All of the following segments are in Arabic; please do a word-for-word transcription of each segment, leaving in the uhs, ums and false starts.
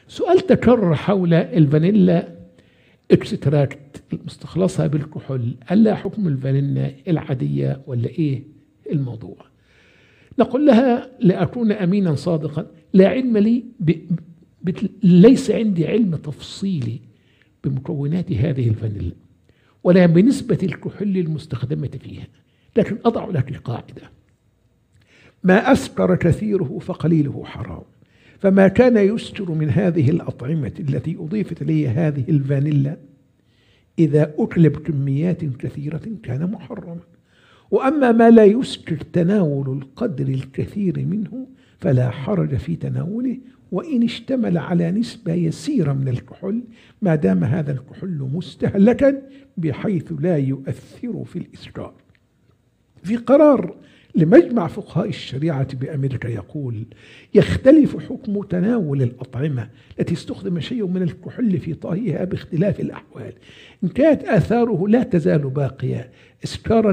سؤال تكرر حول الفانيلا اكستراكت المستخلصة بالكحول، ألا حكم الفانيلا العادية ولا إيه الموضوع؟ نقول لها لأكون أمينا صادقا، لا علم لي ب... ب... ليس عندي علم تفصيلي بمكونات هذه الفانيلا ولا بنسبة الكحول المستخدمة فيها، لكن أضع لك قاعدة: ما أسكر كثيره فقليله حرام. فما كان يسكر من هذه الأطعمة التي أضيفت إليها هذه الفانيلا إذا أكل بكميات كثيرة كان محرما، وأما ما لا يسكر تناول القدر الكثير منه فلا حرج في تناوله، وإن اشتمل على نسبة يسيرة من الكحول ما دام هذا الكحول مستهلكا بحيث لا يؤثر في الإسكار. في قرار لمجمع فقهاء الشريعة بأمريكا يقول: يختلف حكم تناول الأطعمة التي استخدم شيء من الكحول في طهيها باختلاف الأحوال، إن كانت آثاره لا تزال باقية إسكارا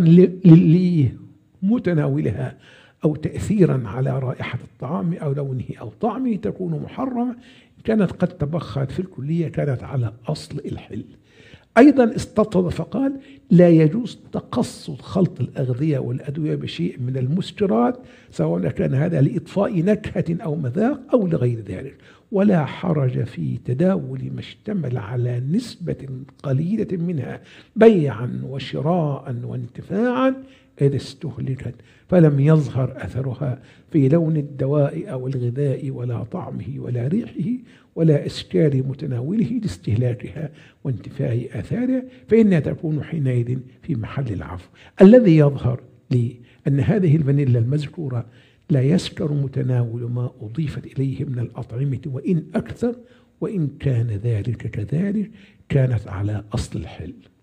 لمتناولها أو تأثيرا على رائحة الطعام أو لونه أو طعمه تكون محرمة، إن كانت قد تبخرت في الكلية كانت على أصل الحل. أيضا استطرد فقال: لا يجوز تقصد خلط الأغذية والأدوية بشيء من المسكرات سواء كان هذا لإطفاء نكهة أو مذاق أو لغير ذلك، ولا حرج في تداول ما اشتمل على نسبة قليلة منها بيعا وشراء وانتفاعا إذا استهلكت فلم يظهر أثرها في لون الدواء أو الغذاء ولا طعمه ولا ريحه ولا إسكار متناوله لاستهلاكها وانتفاء آثارها، فإنها تكون حينئذ في محل العفو. الذي يظهر لي أن هذه الفانيلا المذكورة لا يسكر متناول ما أضيفت إليه من الأطعمة وإن أكثر، وإن كان ذلك كذلك كانت على أصل الحل.